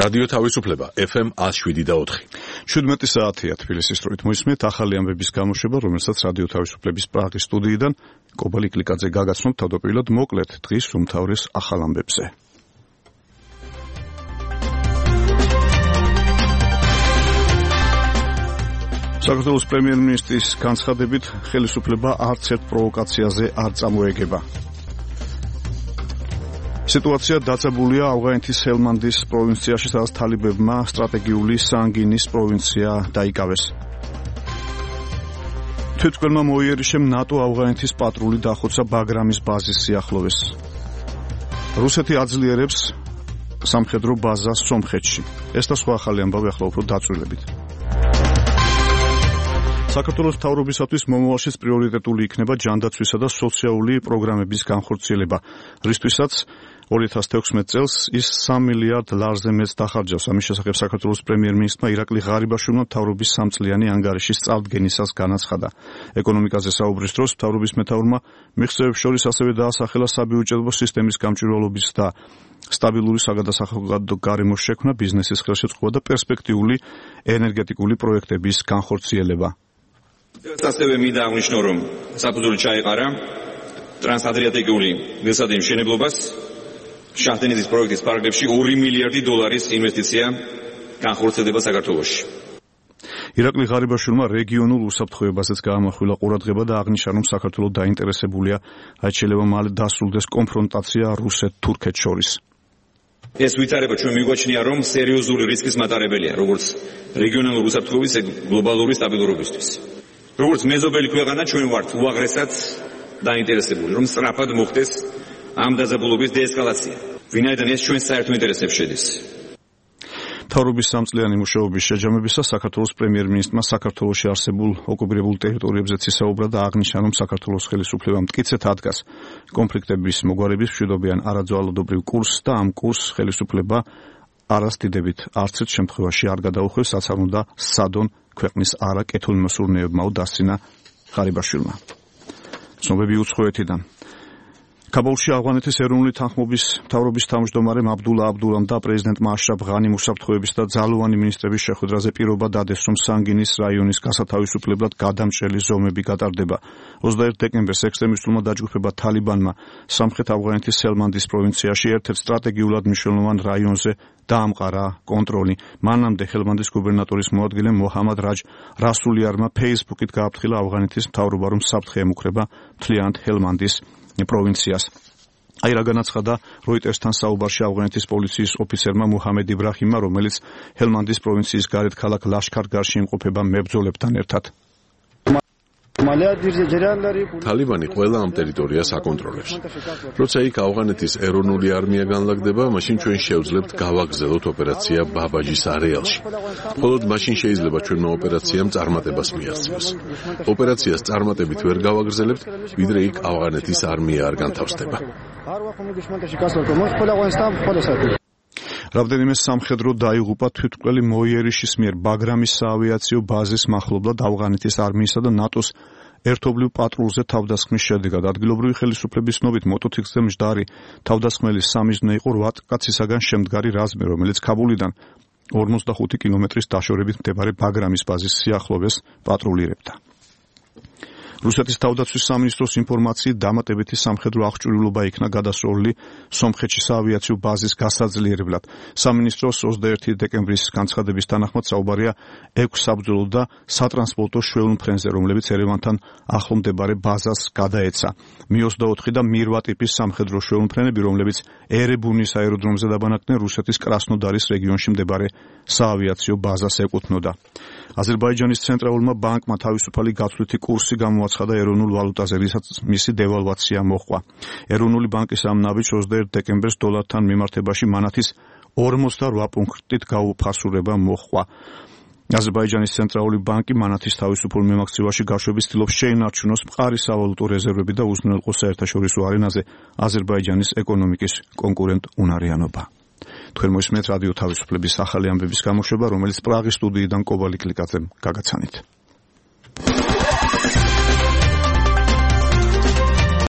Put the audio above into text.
რადიო თავისუფლება FM 107.4. 17 საათია თბილისის დროით მოისმენთ ახალი ამბების გამოშვება, რომელსაც რადიო თავისუფლების პრაღის სტუდიიდან კობალი კლიკაძე გაგაცნობთ თავდაპირველად მოკლედ დღის უმთავრეს ახალ ამბებზე. საქართველოს პრემიერ-მინისტრის განცხადებით ხელისუფლება არც ერთ პროვოკაციაზე არ წამოეგება. Სიტუაცია დაძაბულია ავღანეთის ჰელმანდის პროვინციაში, სადაც თალიბებმა სტრატეგიული სანგინის პროვინცია დაიკავეს. თვითმკვლელმა მოიერიშემ ნატო ავღანეთის პატრული დახოცა ბაგრამის ბაზის სიახლოვეს. რუსეთი აძლიერებს სამხედრო ბაზას სომხეთში. ეს და სხვა ახალი ამბავი ახლა უფრო დაწვრილებით. საქართველოს მთავრობისათვის მომავალშიც პრიორიტეტული იქნება ჯანდაცვისა და სოციალური პროგრამების განხორციელება, რისთვისაც 2016 წელს ის 3 მილიარდ ლარზე მეტს დახარჯავს. ამის შესახებ საქართველოს პრემიერ-მინისტრმა ირაკლი ღარიბაშვილმა მთავრობის 3 წლიანი ანგარიშის წარდგენისას განაცხადა. ეკონომიკაზე საუბრის დროს მთავრობის მეთაურმა მიღწევებს შორის ასევე დაასახელა საბიუჯეტო სისტემის გამჭვირვალობის და სტაბილური საგადასახადო გარემოს შექმნა, ბიზნესის ხელშეწყობა და პერსპექტიული ენერგეტიკული პროექტების განხორციელება. ასევე მინდა აღნიშნო, რომ საფუძველი ჩაეყარა ტრანსადრიატიკული გზადის მშენებლობას, შაჰდენიზის პროექტის პარალელში 2 მილიარდი დოლარის ინვესტიცია განხორციელდება საქართველოში. ირაკლი ღარიბაშვილმა რეგიონულ უსაფრთხოებაზეც გაამახვილა ყურადღება და აღნიშნა, რომ საქართველო დაინტერესებულია, რაც შეიძლება მალე დასრულდეს კონფრონტაცია რუსეთ-თურქეთს შორის. ეს ვითარება ჩვენ მიგვაჩნია, რომ სერიოზული რისკის მატარებელია, როგორც რეგიონალური უსაფრთხოების, ეგ გლობალური სტაბილურობისთვის. როგორც მეზობელი ქვეყანა ჩვენ ვართ უაღრესად დაინტერესებული, რომ სწრაფად მოხდეს ამ დაძაბულობის დეესკალაცია, ვინაიდან ეს ჩვენ საერთო ინტერესებში შედის. მთავრობის 3 წლიანი მუშაობის შეჯამებისას საქართველოს პრემიერ-მინისტრმა საქართველოში არსებულ ოკუპირებულ ტერიტორიებზე ისაუბრა და აღნიშნა, რომ საქართველოს ხელისუფლება მტკიცედ ადგას კონფლიქტების მოგვარების მშვიდობიან არაძვალადობრივ კურსს და ამ კურსს ხელისუფლება არასდიდებით არც ერთ შემთხვევაში არ გადაუხვევს, რაც არ უნდა სადონ ქვეყნის არაკეთილმოსურნეებმაო დასცინა ღარიბაშვილმა. ცნობები უცხოეთიდან. ქაბულში ავღანეთის ეროვნული თანხმობის მთავრობის თავმჯდომარემ აბდულა აბდულამ და პრეზიდენტმა აშრაფ ღანიმ უსაფრთხოების და ძალოვანი ministrების შეხვედრაზე პირობა დადეს, რომ სანგინის რაიონის გასათავისუფლებლად გადამჭრელი ზომები გატარდება. 21 დეკემბერს ექსტრემისტულმა დაჯგუფება თალიბანმა სამხრეთ ავღანეთის ჰელმანდის პროვინციაში ერთ-ერთ სტრატეგიულად მნიშვნელოვან რაიონზე დაამყარა კონტროლი. მანამდე ჰელმანდის გუბერნატორის მოადგილე მოჰამად რაჯ რასულიარმა ფეისბუქით გააფრთხილა ავღანეთის მთავრობა, რომ საფრთხე ემუქრება მთლიანად ჰელმანდის პროვინციას. აი რა განაცხადა როიტერსთან საუბარში ავღანეთის პოლიციის ოფიცერმა მუჰამედ იბრაჰიმმა, რომელიც ჰელმანდის პროვინციის გარეთ ქალაქ ლაშქარ-გარში იმყოფება მებრძოლებთან ერთად. თალიბანი ყველა ამ ტერიტორიას აკონტროლებს. როცა იქ ავღანეთის ეროვნული არმია განლაგდება, მაშინ ჩვენ შევძლებთ გავაგრძელოთ ოპერაცია ბაბაჯის არეალში. მხოლოდ მაშინ შეიძლება ჩვენმა ოპერაციამ წარმატებას მიაღწიოს. ოპერაციას წარმატებით ვერ გავაგრძელებთ, ვიდრე იქ ავღანეთის არმია არ განთავსდება. რამდენიმე სამხედრო დაიღუპა თვითმკვლელი მოიერიშის მიერ ბაგრამის საავიაციო ბაზის მახლობლად ავღანეთის არმიისა და ნატოს ერთობლივ პატრულზე თავდასხმის შედეგად. ადგილობრივი ხელისუფლების ცნობით მოტოციკლზე მჯდარი თავდასხმელის სამიზნე იყო 8 კაცისაგან შემდგარი რაზმი, რომელიც ქაბულიდან 45 კილომეტრის დაშორებით მდებარე ბაგრამის ბაზის სიახლოვეს პატრულირებდა. რუსეთის თავდაცვის სამინისტროს ინფორმაციით დამატებითი სამხედრო აღჭურვილობა იქნა გადასროლილი სომხეთში საავიაციო ბაზის გასაძლიერებლად. სამინისტროს 21 დეკემბრის განცხადების თანახმად საუბარია 6 საბრძოლო და სატრანსპორტო შვეულ ფრენზე, რომლებიც ერევანთან ახლო მდებარე ბაზას გადაეცა. Mi-24 და Mi-8 ტიპის სამხედრო შვეულ ფრენები, რომლებიც ერებუნის აეროდრომზე დაბანაკდნენ, რუსეთის კრასნოდარის რეგიონში მდებარე საავიაციო ბაზას ეკუთვნოდა. აზერბაიჯანის ცენტრალურმა ბანკმა თავისუფალი გაცვლითი კურსი გამოაცხადა ეროვნულ ვალუტაზე, რისაც მისი დევალვაცია მოჰყვა. ეროვნული ბანკის ამ ნაბიჯს 21 დეკემბერს დოლართან მიმართებაში მანათის 48 პუნქტით გაუფასურება მოჰყვა. აზერბაიჯანის ცენტრალური ბანკი მანათის თავისუფალ მემაქცევაში გაშვების ცდილობს შეინარჩუნოს მყარი სავალუტო რეზერვები და უზრუნველყოს საერთაშორისო არენაზე აზერბაიჯანის ეკონომიკის კონკურენტუნარიანობა. თქვენ მოისმენთ რადიო თავისუფლების ახალი ამბების გამოშვება, რომელიც პრაღის სტუდიიდან კობალი კლიკაძემ გაგაცანით.